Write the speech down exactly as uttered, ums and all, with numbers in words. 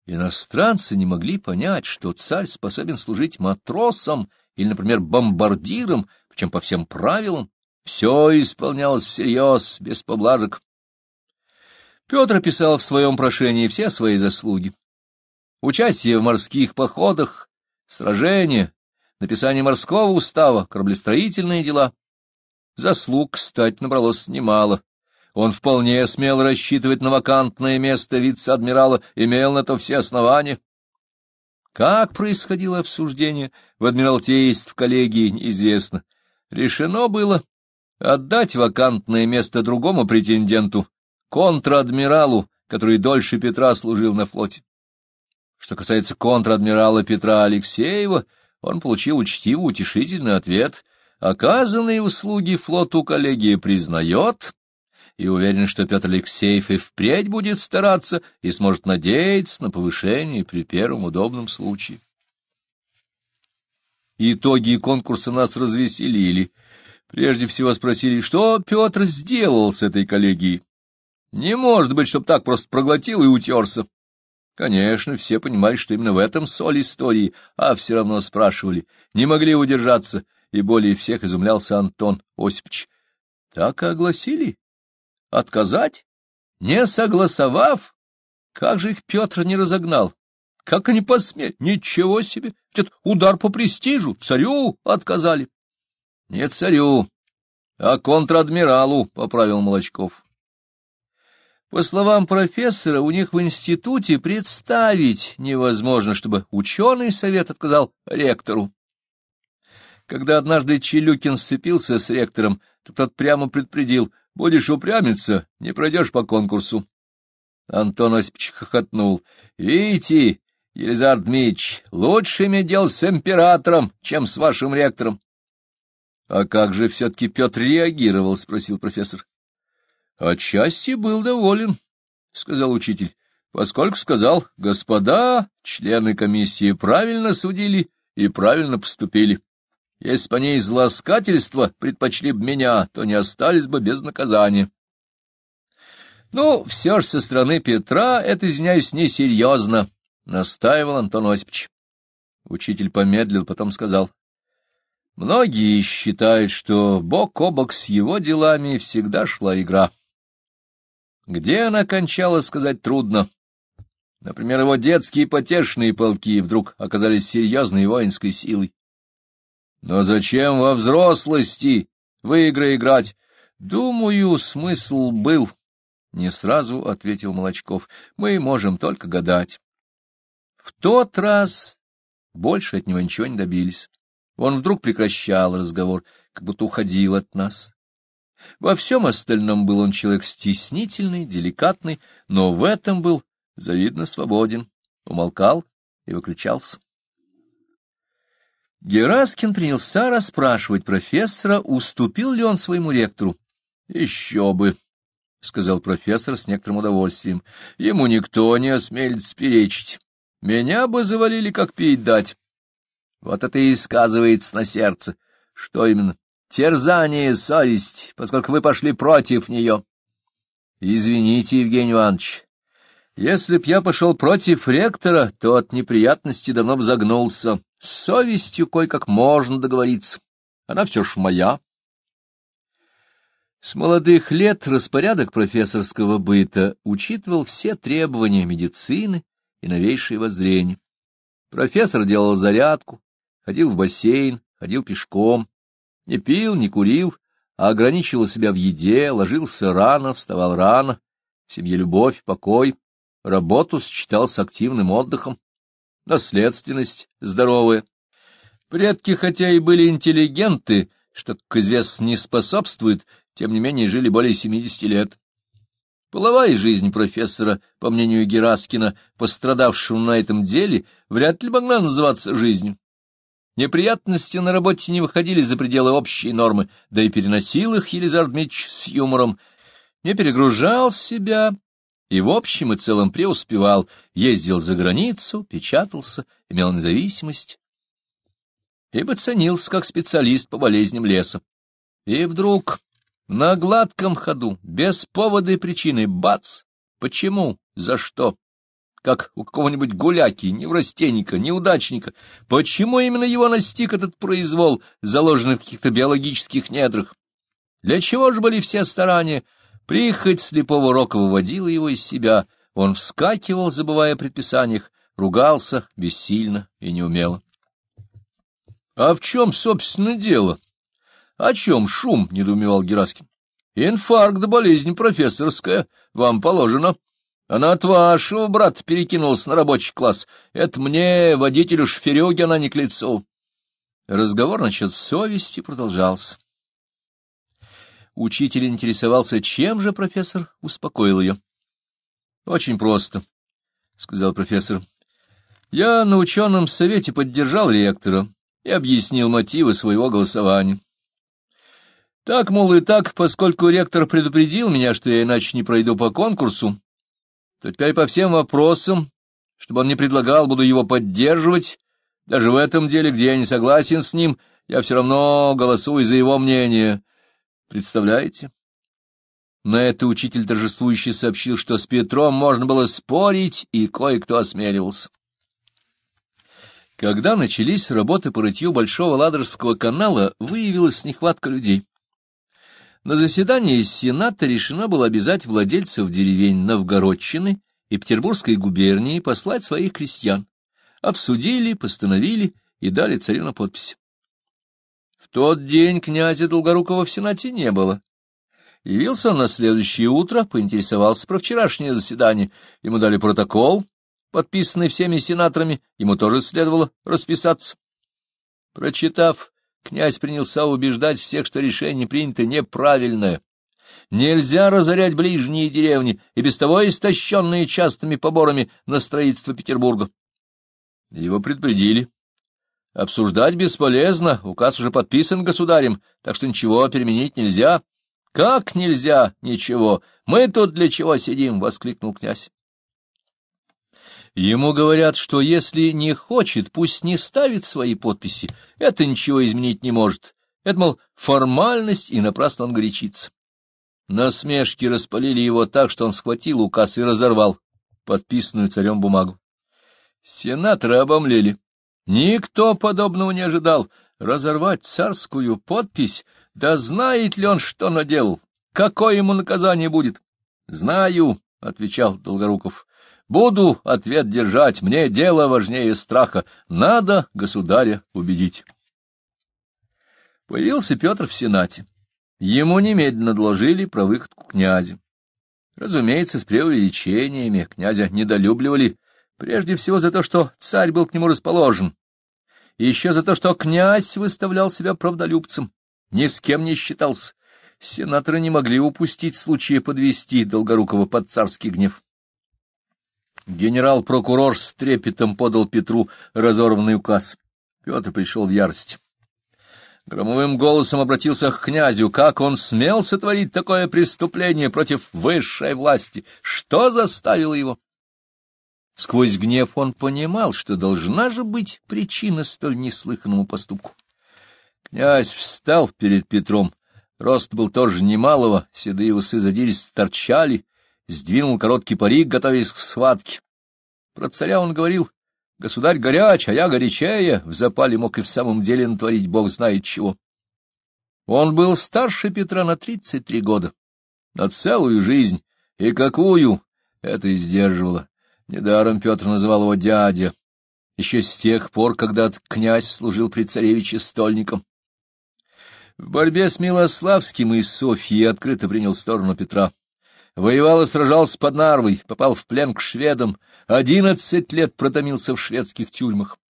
Иностранцы не могли понять, что царь способен служить матросом или, например, бомбардиром, причем по всем правилам. Все исполнялось всерьез, без поблажек. Петр описал в своем прошении все свои заслуги. Участие в морских походах, сражения, написание морского устава, кораблестроительные дела. Заслуг, кстати, набралось немало. Он вполне смел рассчитывать на вакантное место вице-адмирала, имел на то все основания. Как происходило обсуждение в адмиралтействе в коллегии, неизвестно. Решено было отдать вакантное место другому претенденту, контр-адмиралу, который дольше Петра служил на флоте. Что касается контр-адмирала Петра Алексеева, он получил учтивый утешительный ответ. Оказанные услуги флоту коллегия признает и уверен, что Петр Алексеев и впредь будет стараться и сможет надеяться на повышение при первом удобном случае. Итоги конкурса нас развеселили. Прежде всего спросили, что Петр сделал с этой коллегией. Не может быть, чтоб так просто проглотил и утерся. Конечно, все понимали, что именно в этом соль истории, а все равно спрашивали, не могли удержаться, и более всех изумлялся Антон Осипович. Так и огласили? Отказать? Не согласовав? Как же их Петр не разогнал? Как они посмели? Ничего себе! Ведь удар по престижу, царю отказали. Не царю, а контр-адмиралу, — поправил Молочков. По словам профессора, у них в институте представить невозможно, чтобы ученый совет отказал ректору. Когда однажды Челюкин сцепился с ректором, то тот прямо предупредил: будешь упрямиться, не пройдешь по конкурсу. Антон Осипович хохотнул. — Видите, Елизар Дмитриевич, лучше иметь дело с императором, чем с вашим ректором. — А как же все-таки Петр реагировал? — спросил профессор. — Отчасти был доволен, — сказал учитель, — поскольку сказал: господа, члены комиссии правильно судили и правильно поступили. Если бы они из ласкательства предпочли бы меня, то не остались бы без наказания. Ну, все же со стороны Петра это, извиняюсь, несерьезно, — настаивал Антон Осипович. Учитель помедлил, потом сказал: многие считают, что бок о бок с его делами всегда шла игра. Где она кончалась, сказать трудно. Например, его детские потешные полки вдруг оказались серьезной воинской силой. Но зачем во взрослости в игры играть? Думаю, смысл был. Не сразу ответил Молочков. Мы можем только гадать. В тот раз больше от него ничего не добились. Он вдруг прекращал разговор, как будто уходил от нас. Во всем остальном был он человек стеснительный, деликатный, но в этом был завидно свободен, умолкал и выключался. Гераскин принялся расспрашивать профессора, уступил ли он своему ректору. — Еще бы, — сказал профессор с некоторым удовольствием, — ему никто не осмелится перечить. Меня бы завалили, как пить дать. Вот это и сказывается на сердце. Что именно? Терзание совести, поскольку вы пошли против нее. Извините, Евгений Иванович, если б я пошел против ректора, то от неприятности давно бы загнулся. С совестью кое-как можно договориться. Она все ж моя. С молодых лет распорядок профессорского быта учитывал все требования медицины и новейшие воззрения. Профессор делал зарядку, ходил в бассейн, ходил пешком, не пил, не курил, а ограничивал себя в еде, ложился рано, вставал рано, в семье любовь, покой, работу сочетал с активным отдыхом, наследственность здоровая. Предки, хотя и были интеллигенты, что, как известно, не способствует, тем не менее жили более семидесяти лет. Половая жизнь профессора, по мнению Гераскина, пострадавшего на этом деле, вряд ли могла называться жизнью. Неприятности на работе не выходили за пределы общей нормы, да и переносил их Елизар Дмитриевич с юмором, не перегружал себя и в общем и целом преуспевал, ездил за границу, печатался, имел независимость, ибо ценился как специалист по болезням леса. И вдруг на гладком ходу, без повода и причины, бац! Почему? За что? как у какого-нибудь гуляки, неврастенника, неудачника. Почему именно его настиг этот произвол, заложенный в каких-то биологических недрах? Для чего же были все старания? Прихоть слепого рока выводила его из себя. Он вскакивал, забывая о предписаниях, ругался бессильно и неумело. — А в чем, собственно, дело? — О чем шум? — недоумевал Гераскин. — Инфаркт, болезнь профессорская, вам положено. Она от вашего брата перекинулась на рабочий класс. Это мне, водителю шоферюги, она не к лицу. Разговор насчет совести продолжался. Учитель интересовался, чем же профессор успокоил ее. — Очень просто, — сказал профессор. — Я на ученом совете поддержал ректора и объяснил мотивы своего голосования. Так, мол, и так, поскольку ректор предупредил меня, что я иначе не пройду по конкурсу, то теперь по всем вопросам, чтобы он не предлагал, буду его поддерживать. Даже в этом деле, где я не согласен с ним, я все равно голосую за его мнение. Представляете? На это учитель торжествующе сообщил, что с Петром можно было спорить, и кое-кто осмеливался. Когда начались работы по рытью Большого Ладожского канала, выявилась нехватка людей. На заседании Сената решено было обязать владельцев деревень Новгородчины и Петербургской губернии послать своих крестьян. Обсудили, постановили и дали царю на подпись. В тот день князя Долгорукова в Сенате не было. Явился он на следующее утро, поинтересовался про вчерашнее заседание. Ему дали протокол, подписанный всеми сенаторами, ему тоже следовало расписаться. Прочитав, князь принялся убеждать всех, что решение принято неправильное. Нельзя разорять ближние деревни, и без того истощенные частыми поборами на строительство Петербурга. Его предупредили. Обсуждать бесполезно, указ уже подписан государем, так что ничего переменить нельзя. — Как нельзя? Ничего. Мы тут для чего сидим? — воскликнул князь. Ему говорят, что если не хочет, пусть не ставит свои подписи. Это ничего изменить не может. Это, мол, формальность, и напрасно он горячится. Насмешки распалили его так, что он схватил указ и разорвал подписанную царем бумагу. Сенаторы обомлели. Никто подобного не ожидал. Разорвать царскую подпись? Да знает ли он, что наделал? Какое ему наказание будет? — Знаю, — отвечал Долгоруков. — Буду ответ держать. Мне дело важнее страха. Надо государя убедить. Появился Петр в Сенате. Ему немедленно доложили про выходку князя. Разумеется, с преувеличениями. Князя недолюбливали, прежде всего за то, что царь был к нему расположен, и еще за то, что князь выставлял себя правдолюбцем, ни с кем не считался. Сенаторы не могли упустить случая подвести Долгорукова под царский гнев. Генерал-прокурор с трепетом подал Петру разорванный указ. Петр пришел в ярость. Громовым голосом обратился к князю. Как он смел сотворить такое преступление против высшей власти? Что заставило его? Сквозь гнев он понимал, что должна же быть причина столь неслыханному поступку. Князь встал перед Петром. Рост был тоже немалого, седые усы задиристо торчали, сдвинул короткий парик, готовясь к схватке. Про царя он говорил: государь горяч, а я горячее, в запале мог и в самом деле натворить бог знает чего. Он был старше Петра на тридцать три года, на целую жизнь, и какую это и сдерживало. Недаром Петр называл его дядя, еще с тех пор, когда князь служил при царевиче стольником. В борьбе с Милославским и Софьей открыто принял сторону Петра. Воевал и сражался под Нарвой, попал в плен к шведам, одиннадцать лет протомился в шведских тюрьмах.